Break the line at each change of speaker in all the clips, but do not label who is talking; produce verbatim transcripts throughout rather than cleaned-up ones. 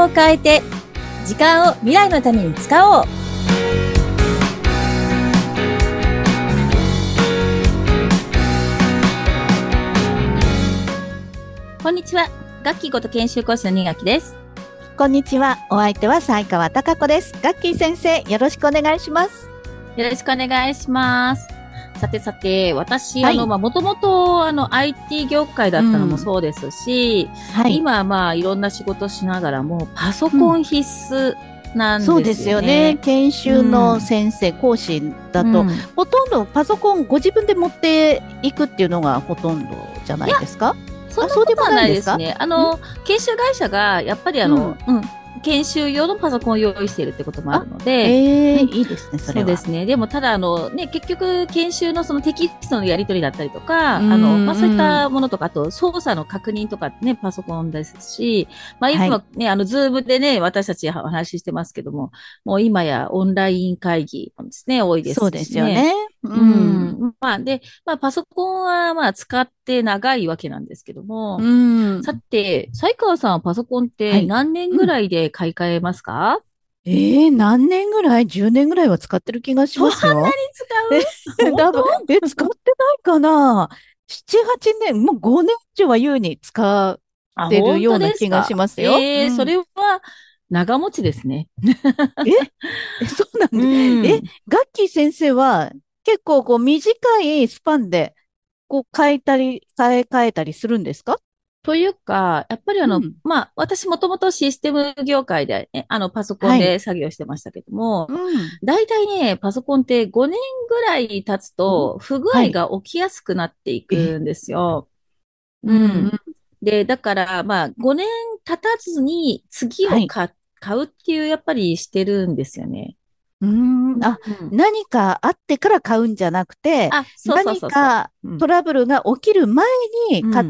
を変えて、時間を未来のために使おう。こんにちは。ガッキーこと研修講師の新垣です。
こんにちは。お相手は西川貴子です。ガッキー先生、よろしくお願いします。
よろしくお願いします。さてさて、私、
はい、
あの、まあ、もともと、あの、アイティー 業界だったのもそうですし、うん、はい、今、まあ、いろんな仕事しながらも、パソコン必須なんですよね。
そうですよね。研修の先生、うん、講師だと、うん、ほとんどパソコンご自分で持っていくっていうのがほとんどじゃないですか？
そんなことはないですね。あの、研修会社が、やっぱりあの、うん、うん研修用のパソコンを用意しているってこともあるので。
ええー、いいですね、それは。
そうですね。でも、ただ、あの、ね、結局、研修のそのテキストのやり取りだったりとか、あの、まあ、そういったものとか、あと、操作の確認とかね、パソコンですし、まあ、今ね、はい、あの、ズームでね、私たちお話ししてますけども、もう今やオンライン会議もですね、多いですしね。
そうですよね。
うん。うん、まあ、で、まあ、パソコンは、まあ、使って長いわけなんですけども、うん、さて、西川さんはパソコンって何年ぐらいで買い替えますか？はい、
うん、ええー、何年ぐらい ?じゅう 年ぐらいは使ってる気がしますよ。
そんなに使う？
多分え、使ってないかな？ なな、はちねん、もうごねん以上は優に使ってるような気がしますよ。
ええーうん、それは長持ちですね。
えそうなんで、うん、え、ガッキー先生は結構こう短いスパンでこう変えたり、変え替えたりするんですか？
というか、やっぱりあの、うん、まあ、私もともとシステム業界で、ね、あの、パソコンで作業してましたけども、はいうん、大体ね、パソコンってごねんぐらい経つと、不具合が起きやすくなっていくんですよ。はい、うん。で、だから、まあ、ごねん経たずに次を買、はい、買うっていう、やっぱりしてるんですよね。
うーんあ、うん、何かあってから買うんじゃなくて、あ、そうそうそうそう何かトラブルが起きる前に買って、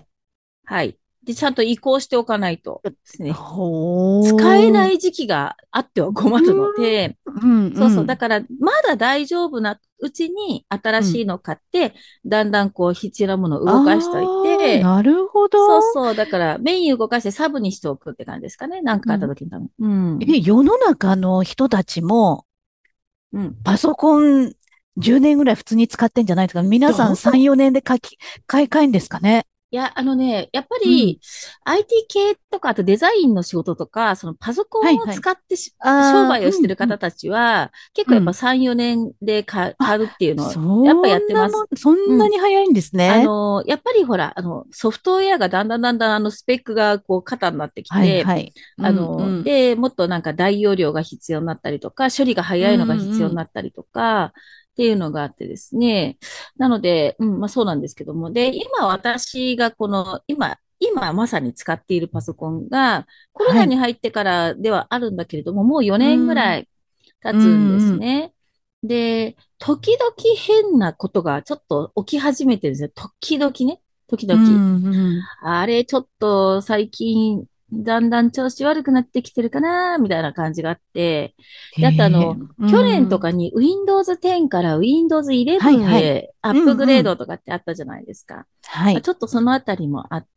うん、はい。で、ちゃんと移行しておかないとですね。使えない時期があっては困るので、うんうん、そうそう。だから、まだ大丈夫なうちに新しいの買って、うん、だんだんこう必要なものを動かしておいて、
なるほど。
そうそう。だから、メイン動かしてサブにしておくって感じですかね。なんかあった時に多分。うん。
え、世の中の人たちも、うん、パソコンじゅうねんぐらい普通に使ってんじゃないですか？皆さんさん、よねんで買き、買い替えんですかね？
いや、あのね、やっぱり、うん、アイティー 系とか、あとデザインの仕事とか、そのパソコンを使ってし、はいはい、商売をしてる方たちは、うん、結構やっぱさん、よねんで買うっていうのを、やっぱやってます。
そんなに早いんですね。
うん、あの、やっぱりほら、あの、ソフトウェアがだんだんだんだんあのスペックがこう肩になってきて、はいはいうん、あの、うん、で、もっとなんか大容量が必要になったりとか、処理が早いのが必要になったりとか、っていうのがあってですね。なので、うん、まあそうなんですけども。で、今私がこの、今、今まさに使っているパソコンが、コロナに入ってからではあるんだけれども、はい、もうよねんぐらい経つんですね。で、時々変なことがちょっと起き始めてるんですよ。時々ね。時々。あれ、ちょっと最近、だんだん調子悪くなってきてるかな、みたいな感じがあって、で、あとあの、去年とかに ウィンドウズテン から ウィンドウズイレブン へアップグレードとかってあったじゃないですか。はい。ちょっとそのあたりもあって、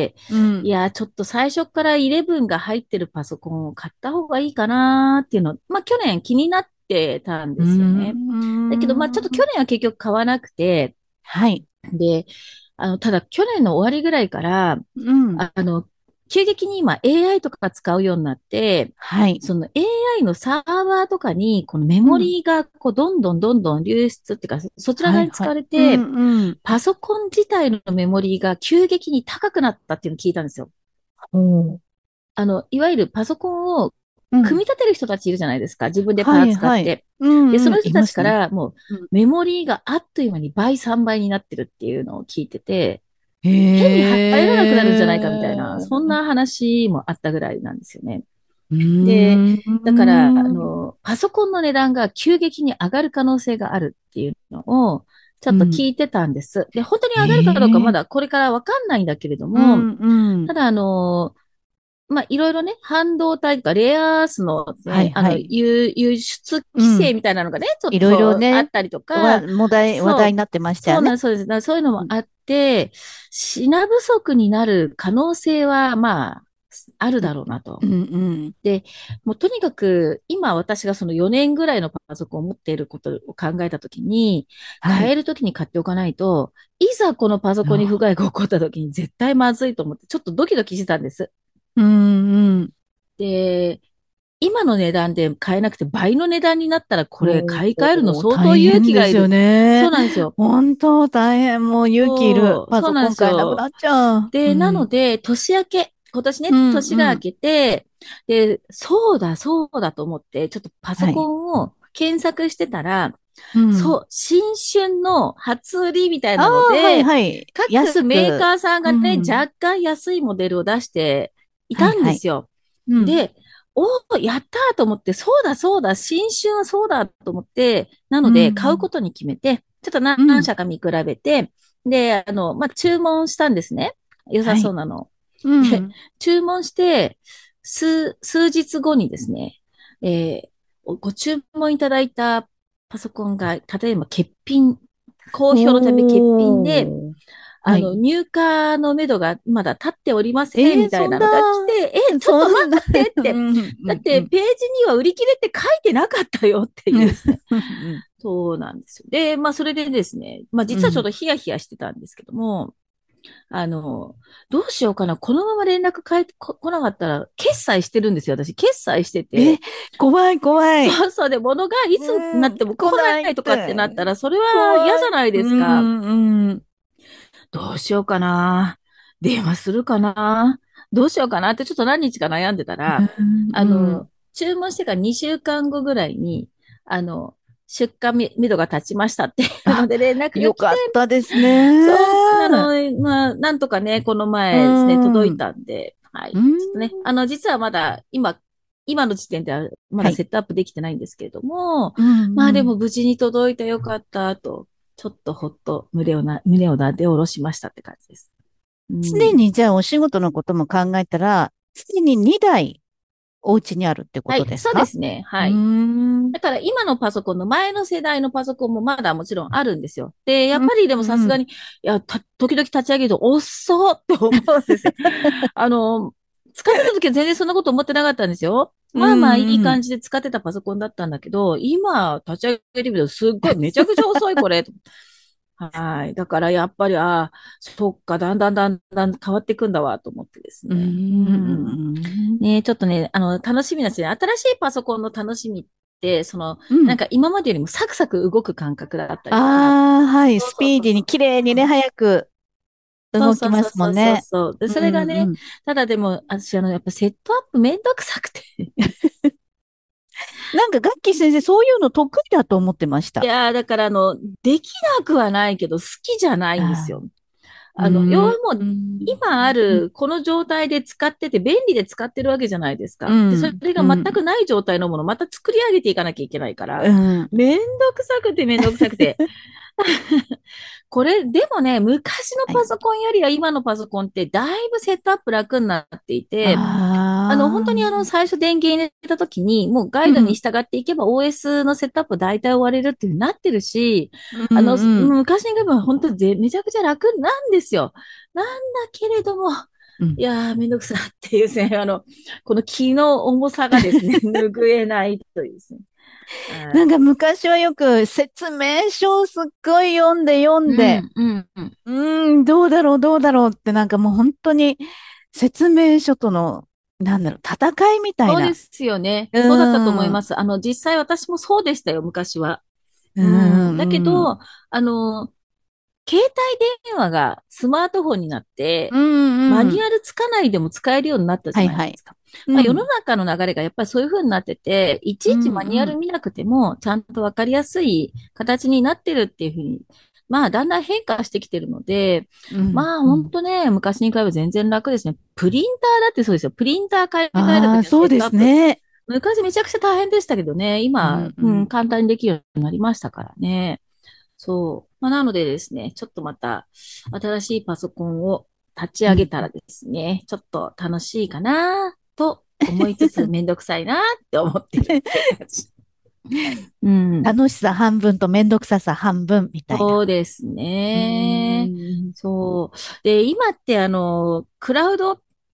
うん、いや、ちょっと最初からイレブンが入ってるパソコンを買った方がいいかなっていうの、まあ去年気になってたんですよね。だけど、まあちょっと去年は結局買わなくて、はい。で、あの、ただ去年の終わりぐらいから、うん、あの、急激に今 エーアイ とか使うようになって、はい。その エーアイ のサーバーとかに、このメモリーがこうどんどんどんどん流出っていうか、そちら側に使われて、はいはいうんうん、パソコン自体のメモリーが急激に高くなったっていうのを聞いたんですよ。うん、あの、いわゆるパソコンを組み立てる人たちいるじゃないですか。自分でパーツ買って。はいはいうんうん、で、その人たちからもうメモリーがあっという間に倍、さんばいになってるっていうのを聞いてて、手に入らなくなるんじゃないかみたいな、そんな話もあったぐらいなんですよね。で、だから、あの、パソコンの値段が急激に上がる可能性があるっていうのを、ちょっと聞いてたんです。で、本当に上がるかどうかまだこれからわかんないんだけれども、ただ、あの、まあ、いろいろね、半導体とかレアアースの、ねはいはい、あの輸、輸出規制みたいなのがね、うん、ちょっといろいろね、あったりとか、
話題、話題になってましたよね。
そうなんです、そうです。そういうのもあって、品不足になる可能性は、まあ、 あるだろうなと。
うんうん。
で、もうとにかく、今私がそのよねんぐらいのパソコンを持っていることを考えたときに、
はい。
変えるときに買っておかないと、いざこのパソコンに不具合が起こったときに絶対まずいと思って、ちょっとドキドキしてたんです。
うんうん。
で、今の値段で買えなくて倍の値段になったら、これ
お
買い替えるの
ー、
相当
大
勇
変ですよ
気がいる。そ
ね。
うなんですよ。
本当大変。もう勇気いる。
そう、そうなんで
パソコン買えなく
すよ。
なっちゃう。う
で、なの
ん。
で、年明け、今年ね、
うんうん。
年が明けて、で、そうだ、そうだと思って、ちょっとパソコ
はい。
ンを検索してたら、
うん。
そう、新春の初売りみたい
あ
なの
あ、はい
で、
はい。
各メー
安く。
カーさんがね、
うん。
若干安いモデルを出していたん
はいはい。
ですよ。
うん。
で、おー、やったーと思って、そうだそうだ、新春はそうだと思って、な
う
ので、買う
ん。
ことに決めて、ちょっと何
うん。
社か見比べて、で、あの、まあ、注文したんですね。良さ
はい。
そうなの。で、
うん。
注文して、数、数日後にですね、えーご注文いただいたパソコンが、例えば欠品、好評のため欠品で、
おー。
あの、
はい。
入荷のめどがまだ立っておりません、
えー、
みたい
そんな、
なのが来て、え、ちょっと待
そんな、
ってって、
うん、うん、う
だって
ん。
ページには売り切れって書いてなかったよっていうですね。
うん
そうなんですよ。で、まあそれでですね、まあ実はちょっ
うん。
とヒヤヒヤしてたんですけども、あの、どうしようかな。このまま連絡返ってこ来なかったら、決済してるんですよ、私。決済して
え、
て。
怖い、怖い。
そうそう。で、物がいつにな
うん、
っても来
来ないっ
ないとかってなった
て。
ら、それは嫌
怖い。
じゃない
う
ですか。
ん、うん。
どうしようかな。電話するかな。どうしようかなってちょっと何日か悩んでたら、
うん、
あの、
うん。
注文してからにしゅうかんごぐらいに、あの、出荷み、めどが立ちましたっていうの
あ、
で連絡が来て、
よかったですね。
そう、あの、まあ、なんとかね、この
う
前ですね、届い
ん。
たんで、はい。
うん。
ちょっとね、あの、実はまだ、今、今の時点ではま
はい。
だセットアップできてないんですけれども、
うん、
まあでも
うん。
無事に届いてよかったと、ちょっとほっと胸をな、胸をなで下ろしましたって感じです。うん。
常にじゃあお仕事のことも考えたら、常ににだいお家にあるってこ
はい、そうで
とですか？
すね。
うー
はい。
ん。
だから今のパソコンの前の世代のパソコンもまだもちろんあるんですよ。で、やっ
うん、
ぱりでもさ
うん。
すがに、いや、た、時々立ち上げると、遅っって思うんですよ。あの、使ってた時は全然そんなこと思ってなかったんですよ。
う
まあまあいい
ん、うん。
感じで使ってたパソコンだったんだけど、今立ち上げてみるとすっごいめちゃくちゃ遅いこれ。はい。だからやっぱり、ああ、そっか、だんだんだんだん変わっていくんだわと思ってです
うー
ね。うん。
ん。
ね、ちょっとね、あの、楽しみなんですね。新しいパソコンの楽しみって、その、
うん。
なんか今までよりもサクサク動く感覚だったりとか、
ああ、はい。
そう
スピーディーに、
そうそうそう。
綺麗にね、
うん。
早く
そう
動きま
そうそうそう
すもんね。
そうそう。で、
う
それがね、
んうん。
ただでも、私、あの、やっぱセットアップめんどくさくて。
なんか、ガッキー先生、そういうの得意だと思ってました。
いやー、だから、あの、できなくはないけど、好きじゃないんです
ああ、
よ。
う
あの、要
ーん。
はもう、
うん。
今あ
うん。
るこの状態で使ってて、便利で使ってるわけじゃないですか。で、そ
うん。
れが全
うん。
くない状態のもの、また作り上げていかなきゃいけないか
う
ら、
ん。
めんどくさくてめんどくさくて。これ、でもね、昔の
はい。
パソコンよりは今のパソコンってだいぶセットアップ楽になっていて、あの、本
ああ、
当にあの、最初電源入れた時に、もうガイドに
うん。
従っていけば オーエス のセットアップ大体終われるっていう風になってるし、
う
あの、
んうん。
昔に比べば本当ぜめちゃくちゃ楽なんですよ。なんだけれども、
うん。
いやー、めんどくさっていうですね、あの、この気の重さがですね、拭えないというですね。はい。
なんか昔はよく説明書をすっごい読んで読んで、
うん、うん、うん。
うーん、どうだろう、どうだろうってなんかもう本当に説明書との、なんだろう、戦いみたい
そうで
な。
すよね。
う
そうだったと思
ーん、
います。あの、実際私もそうでしたよ、昔は。
うー
うん。だけ
ん、うん、
ど、あの、携帯電話がスマートフォンになって、
うん、うん。
マニュアルつかないでも使えるようになったじゃ
はいはい。
ないですか。まあ、世の
うん、
中の流れがやっぱりそういう風になってて、いちいち
うん、
マニュア
うん、
ル見なくても、ちゃんとわかりやすい形になってるっていう風に、まあ、だんだん変化してきてるので、
うん、
まあ、
うん。
ほんとね、昔に比べば全然楽ですね。プリンターだってそうですよ。プリンター買い替えると
ああ、
きの
そうで
セットアップ。
すね。
昔めちゃくちゃ大変でしたけどね、今、
うん、う
うん、
ん。
簡単にできるようになりましたからね。そう。まあ、なのでですね、ちょっとまた新しいパソコンを立ち
うん。
上げたらですね、ちょっと楽しいかなと思いつつめんどくさいなって思ってるっていう感じ。うん。
楽しさ半分とめんどくささ半分みたいな。
そうです
うー
ね。
ん。
そう。で、今ってあの、クラウド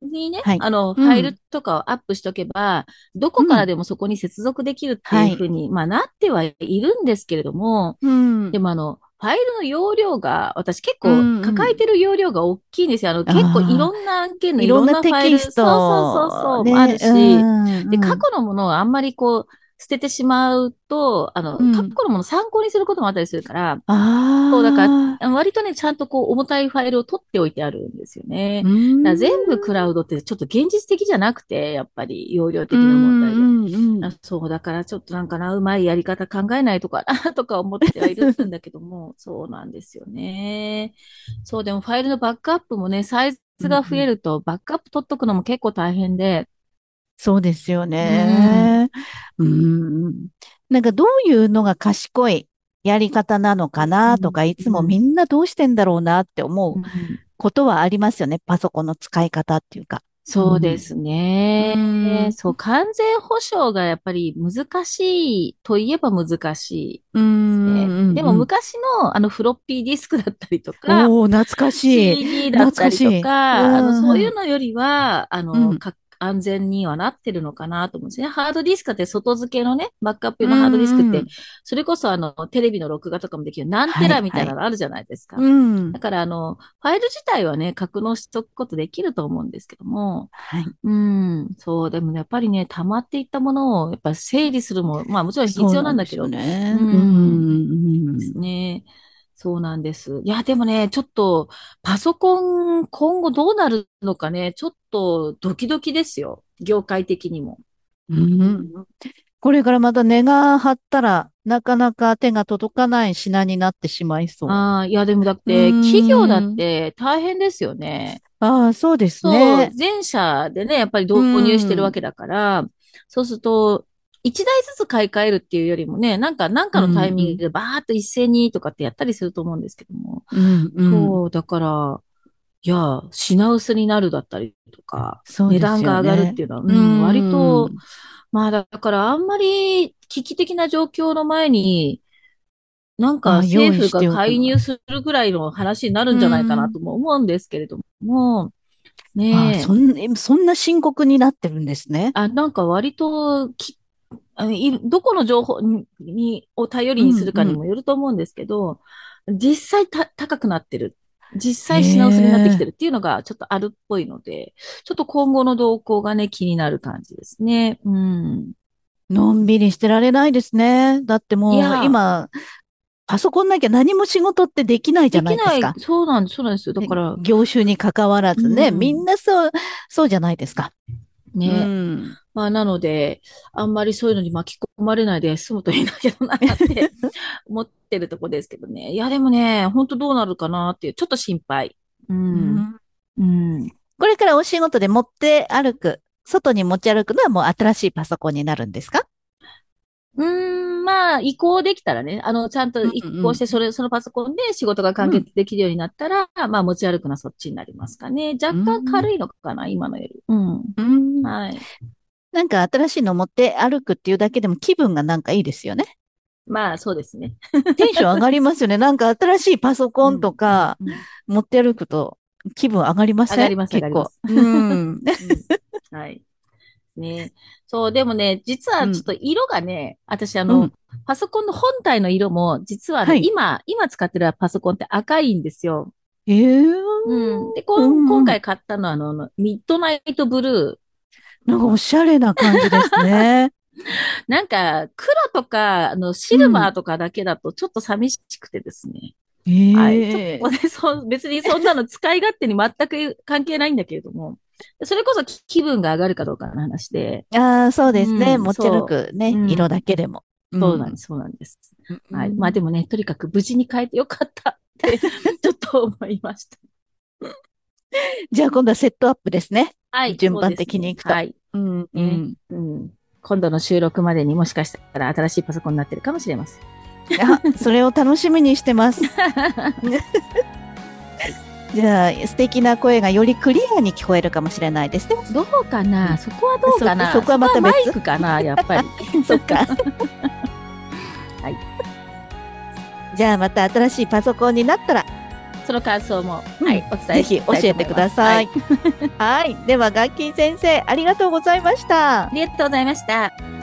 にね、
はい。
あの、フ
うん。
ァイルとかをアップしとけば、どこ
うん。
からでもそこに接続できるって
はい。
いうふうに、まあ、なってはいるんですけれども、
うん。
でもあの、ファイルの容量が、私結
う
構
ん。うん。
抱えてる容量が大きいんですよ。あの、結構い
ああ、
ろんな案件の
いろん
いろん
なテキス
なファイル、そうそうそうそう、もある
トね。う
し、で、
ん。うん。
過去のものをあんまりこう、捨ててしまうと、あの、過
うん。
去のものを参考にすることもあったりするから、そう、だか
ああ、
ら、割とね、ちゃんとこう、重たいファイルを取っておいてあるんですよね。
うー
だから全部
ん。
クラウドってちょっと現実的じゃなくて、やっぱり容量
う
的な問題で。
ん。うん。うん。
あ、そう、だからちょっとなんかな、うまいやり方考えないとかな、とか思ってはいるんだけども、そうなんですよね。そう、でもファイルのバックアップもね、サイズ
うん。
が
うん。
増えると、バックアップ取っとくのも結構大変で、
そうですよ
うん、
ね。うん。なんかどういうのが賢いやり方なのか
うん、
なとか、いつもみ
うん、
んなどうしてんだろうなって思う
うん。
ことはありますよね。パソコンの使い方っていうか。うん。
そうです
う
ね。
ん。
そう、完全保証がやっぱり難しいといえば難しい
うん。
ですね。でも
うん。
昔のあのフロッピーディスクだったりとか、
おー、懐かしい。
シーディー だ
懐
ったりと
かしい。う
か、あの、そうい
ん。
うのよりは、あの、
うん。
か安全にはなってるのかなと思うんですね。ハードディスクって外付けのね、バックアップ
う
用のハードディスクって、
ん。
それこそあの、テレビの録画とかもできる何テ
はい、
ラみた
はい。
いなのあるじゃないですか。
うん。
だからあの、ファイル自体はね、格納しとくことできると思うんですけども、
はい。
うん、そう、でもね、やっぱりね、溜まっていったものを、やっぱり整理するも、まあもちろん必要
そうなんですよ
なんだけど、
ね。
う
う
ん、です
ん。
ね。そうなんです。いや、でもね、ちょっと、パソコン、今後どうなるのかね、ちょっとドキドキですよ。業界的にも。
うん。これからまた値が張ったら、なかなか手が届かない品になってしまいそ
ああ、いや、でもだっ
う。う
て、企業だっ
ーん。
て大変ですよね。
ああ、そうです
そう、
ね。
全社でね、やっぱり
う
導入してるわ
ん。
けだから、そうすると、一台ずつ買い替えるっていうよりもね、なんか、なんかのタイ
うん、うん。
ミングでバーッと一斉にとかってやったりすると思うんですけども。
うん、うん。
そう、だから、いや、品薄になるだったりとか、値
そうです
段が上がるっ
よね。
ていうのは、う
う
ん、割と、
ん。
まあだからあんまり危機的な状況の前に、なんか
ああ、用
政府が
意しておくのが。
介入するぐらいの話になる
う
んじゃないかな
ん。
とも思うんですけれども、
ああ、
ねえ。
そん、そんな深刻になってるんですね。
あ、なんか割とき、あのいどこの情報に、にを頼りにす
うん、
るかに
うん。
もよると思うんですけど、実際た高くなってる。実
へ
際品薄になってきて
え。
るっていうのがちょっとあるっぽいので、ちょっと今後の動向がね、気になる感じですね。うん。
のんびりしてられないですね。だってもう
いや、
今、パソコンなきゃ何も仕事ってできないじゃ
できない、
ないですか。
そうなんです、そうなんですよ。だ
ね
から、
業種に関わら
う
ずね、みん
ん。
なそう、そうじゃないですか。う
ね。
ん。
まあ、なので、あんまりそういうのに巻き込まれないで済むといいんだけどなって思ってるとこですけどね。いや、でもね、本当どうなるかなっていう、ちょっと心配。うん。
うん。
うん。
これからお仕事で持って歩く、外に持ち歩くのはもう新しいパソコンになるんですか？
うーん、まあ、移行できたらね、あの、ちゃんと
うん
移
うん。
行して、それ、そのパソコンで仕事が完
うん。
結できるようになったら、まあ、持ち歩くのはそっちになりますかね。
う
若干
ん。
軽いのかな、今のより。うん。
うん。
はい。
なんか新しいの持って歩くっていうだけでも気分がなんかいいですよね。
まあ、そうですね。
テンション上がりますよね。なんか新しいパソコンと
うん、うん、
か
うん。
持って歩くと気分上がりません？
上がります、上
結構。
がります。
うん。
うん。はい。ね。そう、でもね、実
うん。
はちょっと色がね、私あ
うん。
の、パソコンの本体の色も、実はあの、
はい。
今、今使ってるパソコンって赤いんですよ。
ええ
うん。で、
う
こん、今
んうん。
回買ったのはあの、あのミッドナイトブル
なんかおしゃれな感じですね。
ー。なんか、黒とか、あの、シルバ
うん。
ーとかだけだとちょっと寂しくてですね。はい。ちょっと
ええ
ね、そう、別にそんなの使い勝手に全く関係ないんだけれども、それこそ気分が上がるかどうかの話で、
ああ、そうですね。
うん、
持ち歩
そう。う
くね、色だ
ん。
けでも。うん。
そうなんです、そうなんです。
う
はい。まあ
ん。
でもね、とにかく無事に変えてよかったってちょっと思いました。
じゃあ今度はセットアップですね。
はい、そう
順番
ですね。
的にいくと。
はい。
うん、う
ね。
ん。
うん。今度の収録までにもしかしたら新しいパソコンになってるかもしれません。
あ、それを楽しみにしてます。
はい。
じゃあ、素敵な声がよりクリアに聞こえるかもしれないですね。
どうかな、そこはどう
そ、
かな、
そこは
そこはマイ
また別。
クかな、やっぱり。
そっか。
はい。
じゃあまた新しいパソコンになったら、
その感想も、
うん、
はい、お伝え
ぜひ教えてください。はい、はい。では、ガッキー先生、ありがとうございました。
ありがとうございました。